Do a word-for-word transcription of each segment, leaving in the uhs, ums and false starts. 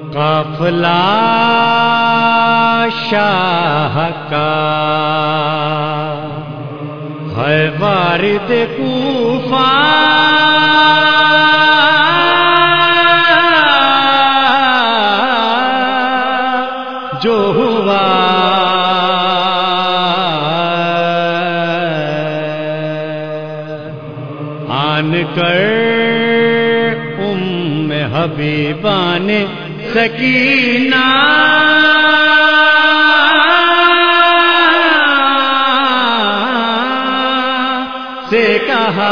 قافلہ شاہ کا ہے وارد کوفہ، جو ہوا آن کر ام حبیبہ نے سکینہ سے کہا،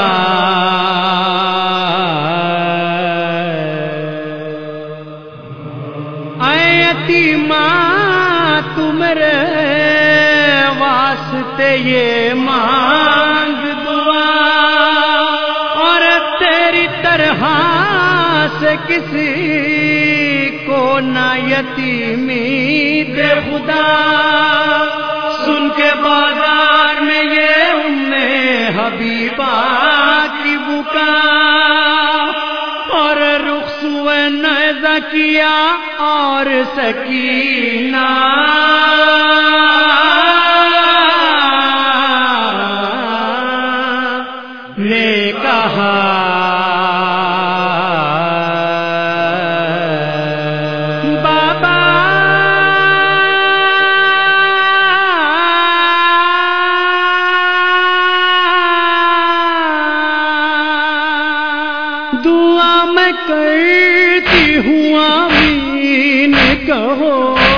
اے یتیمہ تمہارے واسطے یہ مانگ دعا، اور تیری طرح سے کسی کو نہ یتیمی دے خدا۔ سن کے بازار میں یہ ام حبیبہ کی بکا، اور رخ سوئے نیزہ کیا اور سکینہ نے کہا، دعا میں کرتی ہوں آمین کہو،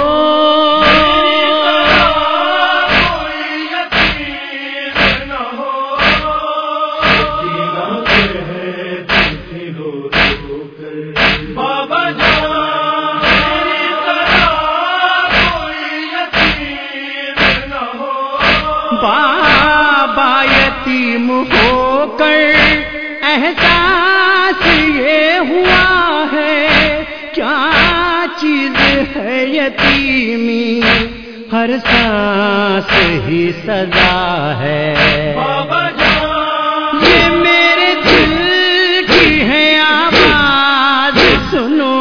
بابا یتیم ہو کر احساس یہ ہوا ہے، کیا چیز ہے یتیمی، ہر سانس ہی سزا ہے۔ یہ میرے دل کی ہے آواز سنو،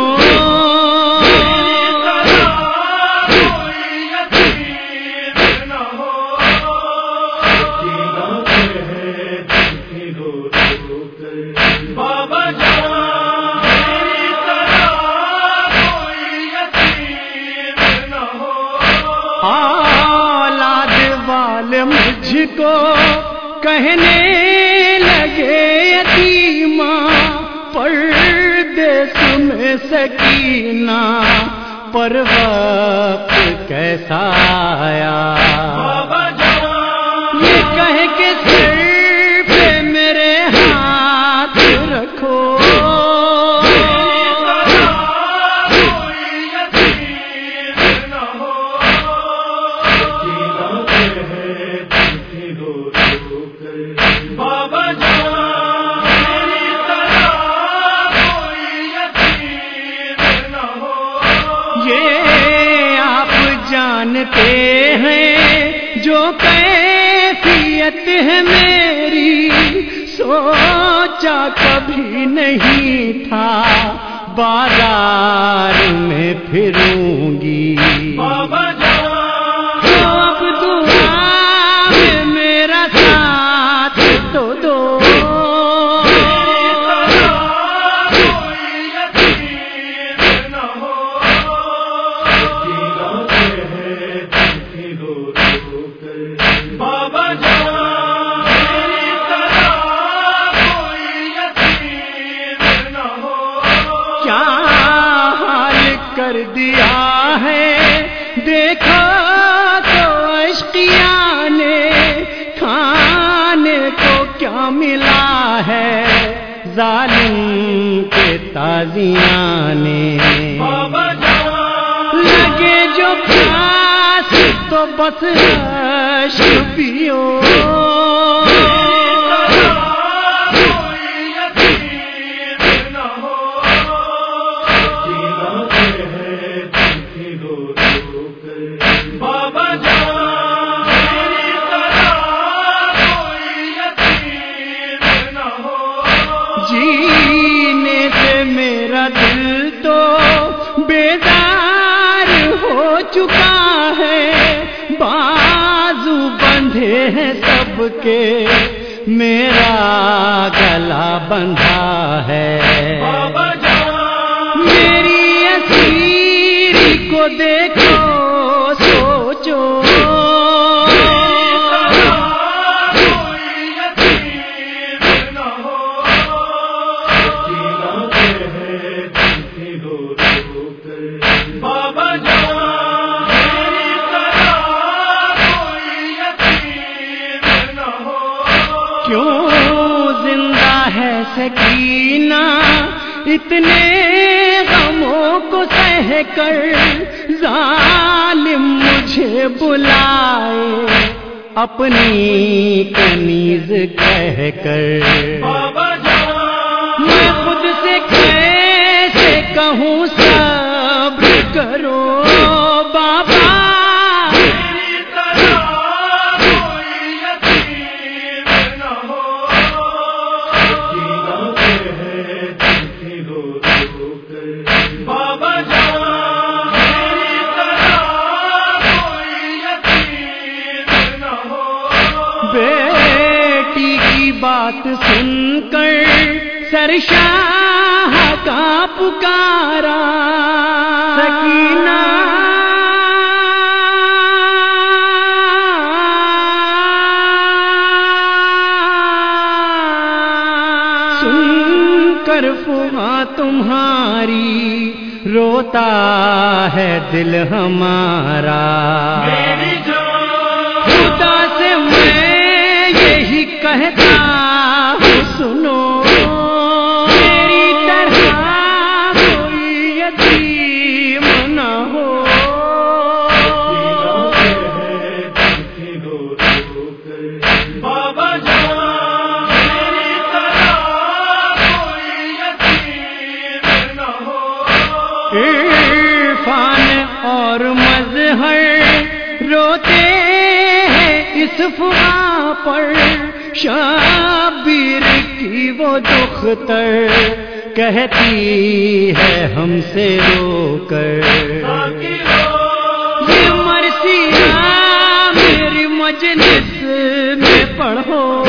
اولاد والے مجھ کو کہنے لگے یتیمہ، پردیس میں سکینہ پر وقت کیسا آیا، یہ کہہ کے سر پہ میرے ہاتھ رکھو، یہ آپ جانتے ہیں جو کیفیت ہے میری، سوچا کبھی نہیں تھا بازار میں پھروں گی، تو اب دعا میں میرا ساتھ تو دو۔ کیا حال کر دیا ہے دیکھا تو عشقیاں نے، کھانے کو کیا ملا ہے ظالم کے تازیاں نے، لگے جو پیاس تو بس عشق پیو، جینے سے میرا دل تو بیدار ہیں سب کے میرا گلا بندھا ہے بابا جان میری اسیری کو دیکھو سوچو بابا جان میری طرح کوئی یتیم نہ ہو کیوں زندہ ہے سکینہ اتنے غموں کو سہ کر ظالم مجھے بلائے اپنی کنیز کہہ کر بابا جان میں خود سے کیسے کہوں صبر کرو بابا میری طرح کوئی یتیم نہ ہو بابا جان میری طرح کوئی یتیم نہ ہو بیٹی کی بات سن کر سرشاہ کا پکارا سکینہ سن کر فغاں تمہاری روتا ہے دل ہمارا میری جان خدا سے میں یہی کہتا ہوں سنو میری طرح کوئی یتیم نہ ہو بابا جان میری طرح کوئی یتیم نہ ہو عرفان اور مظہر روتے ہیں اس فغاں پر شبیر کی وہ دختر کہتی ہے ہم سے رو کر یہ مرثیہ میری مجلس میں پڑھو